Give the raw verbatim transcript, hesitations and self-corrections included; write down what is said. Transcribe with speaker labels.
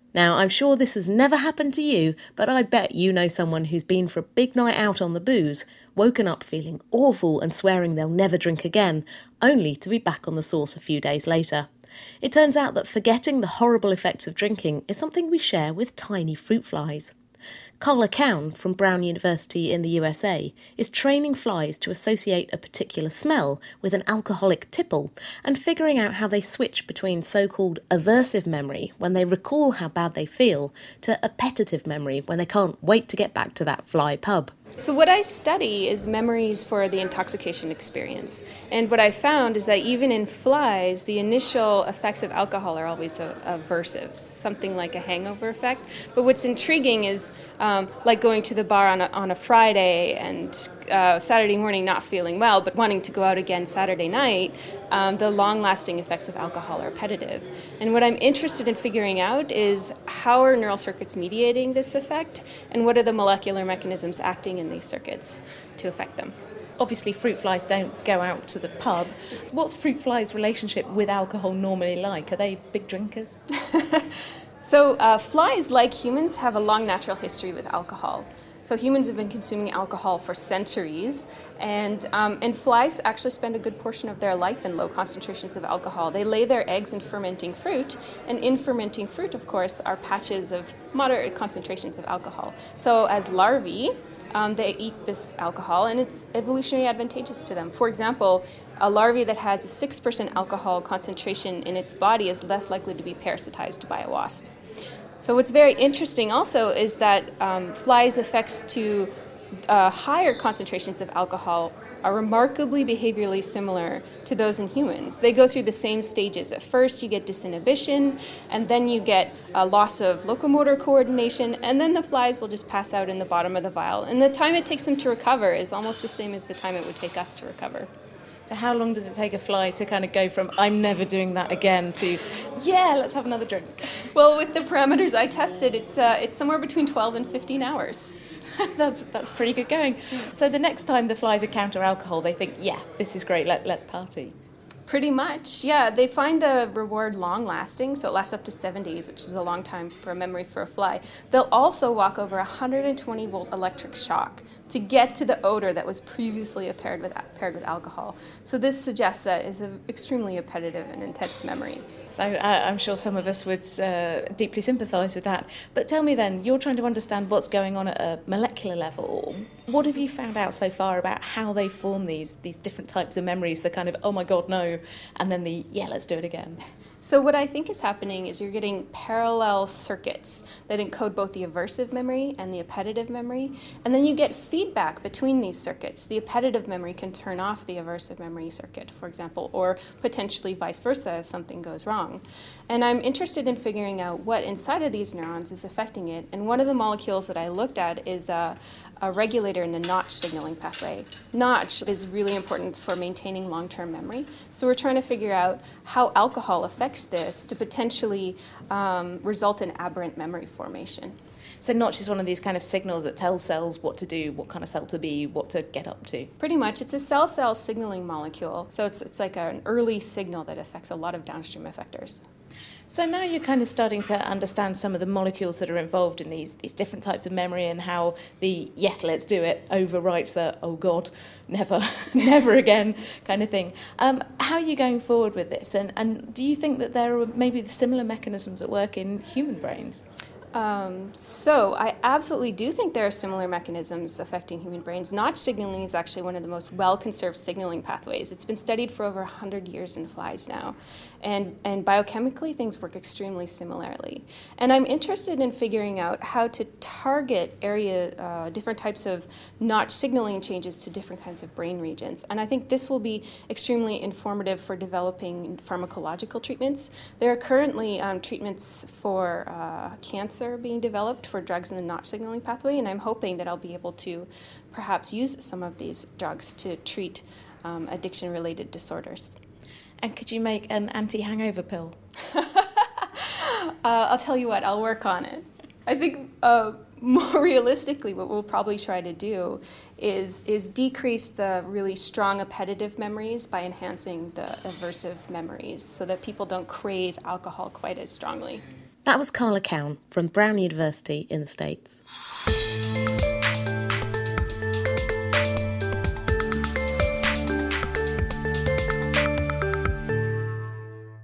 Speaker 1: Now, I'm sure this has never happened to you, but I bet you know someone who's been for a big night out on the booze, woken up feeling awful and swearing they'll never drink again, only to be back on the sauce a few days later. It turns out that forgetting the horrible effects of drinking is something we share with tiny fruit flies. Carla Cowan from Brown University in the U S A is training flies to associate a particular smell with an alcoholic tipple and figuring out how they switch between so-called aversive memory, when they recall how bad they feel, to appetitive memory, when they can't wait to get back to that fly pub.
Speaker 2: So what I study is memories for the intoxication experience. And what I found is that even in flies, the initial effects of alcohol are always a- aversive, something like a hangover effect. But what's intriguing is um, like going to the bar on a, on a Friday and uh, Saturday morning not feeling well, but wanting to go out again Saturday night, um, the long-lasting effects of alcohol are appetitive. And what I'm interested in figuring out is how are neural circuits mediating this effect, and what are the molecular mechanisms acting in these circuits to affect them.
Speaker 1: Obviously, fruit flies don't go out to the pub. What's fruit flies' relationship with alcohol normally like? Are they big drinkers?
Speaker 2: So uh, flies, like humans, have a long natural history with alcohol. So humans have been consuming alcohol for centuries, and um, and flies actually spend a good portion of their life in low concentrations of alcohol. They lay their eggs in fermenting fruit, and in fermenting fruit, of course, are patches of moderate concentrations of alcohol. So as larvae, um, they eat this alcohol, and it's evolutionarily advantageous to them. For example, a larvae that has a six percent alcohol concentration in its body is less likely to be parasitized by a wasp. So what's very interesting also is that um, flies' effects to uh, higher concentrations of alcohol are remarkably behaviorally similar to those in humans. They go through the same stages. At first you get disinhibition, and then you get a loss of locomotor coordination, and then the flies will just pass out in the bottom of the vial. And the time it takes them to recover is almost the same as the time it would take us to recover.
Speaker 1: So how long does it take a fly to kind of go from, I'm never doing that again, to, yeah, let's have another drink?
Speaker 2: Well, with the parameters I tested, it's uh, it's somewhere between twelve and fifteen hours.
Speaker 1: that's that's pretty good going. So the next time the flies encounter alcohol, they think, yeah, this is great, Let, let's party.
Speaker 2: Pretty much, yeah. They find the reward long-lasting, so it lasts up to seven days, which is a long time for a memory for a fly. They'll also walk over a one hundred twenty volt electric shock to get to the odor that was previously paired with, paired with alcohol. So this suggests that it's an extremely appetitive and intense memory.
Speaker 1: So uh, I'm sure some of us would uh, deeply sympathise with that. But tell me then, you're trying to understand what's going on at a molecular level. What have you found out so far about how they form these these different types of memories, the kind of, oh my God, no, and then the, yeah, let's do it again?
Speaker 2: So what I think is happening is you're getting parallel circuits that encode both the aversive memory and the appetitive memory, and then you get feedback between these circuits. The appetitive memory can turn off the aversive memory circuit, for example, or potentially vice versa if something goes wrong. And I'm interested in figuring out what inside of these neurons is affecting it, and one of the molecules that I looked at is a, a regulator in the Notch signaling pathway. Notch is really important for maintaining long-term memory, so we're trying to figure out how alcohol affects this to potentially um, result in aberrant memory formation.
Speaker 1: So Notch is one of these kind of signals that tells cells what to do, what kind of cell to be, what to get up to.
Speaker 2: Pretty much. It's a cell-cell signaling molecule, so it's, it's like an early signal that affects a lot of downstream effectors.
Speaker 1: So now you're kind of starting to understand some of the molecules that are involved in these these different types of memory, and how the yes, let's do it overwrites the oh God, never, never again kind of thing. Um, how are you going forward with this? And, and do you think that there are maybe similar mechanisms at work in human brains?
Speaker 2: Um, so I absolutely do think there are similar mechanisms affecting human brains. Notch signaling is actually one of the most well-conserved signaling pathways. It's been studied for over one hundred years in flies now. And, and biochemically, things work extremely similarly. And I'm interested in figuring out how to target area, uh, different types of Notch signaling changes to different kinds of brain regions. And I think this will be extremely informative for developing pharmacological treatments. There are currently um, treatments for uh, cancer being developed for drugs in the Notch signaling pathway, and I'm hoping that I'll be able to perhaps use some of these drugs to treat um, addiction-related disorders.
Speaker 1: And could you make an anti-hangover pill?
Speaker 2: uh, I'll tell you what, I'll work on it. I think uh, more realistically, what we'll probably try to do is, is decrease the really strong appetitive memories by enhancing the aversive memories so that people don't crave alcohol quite as strongly.
Speaker 1: That was Carla Cowan from Brown University in the States.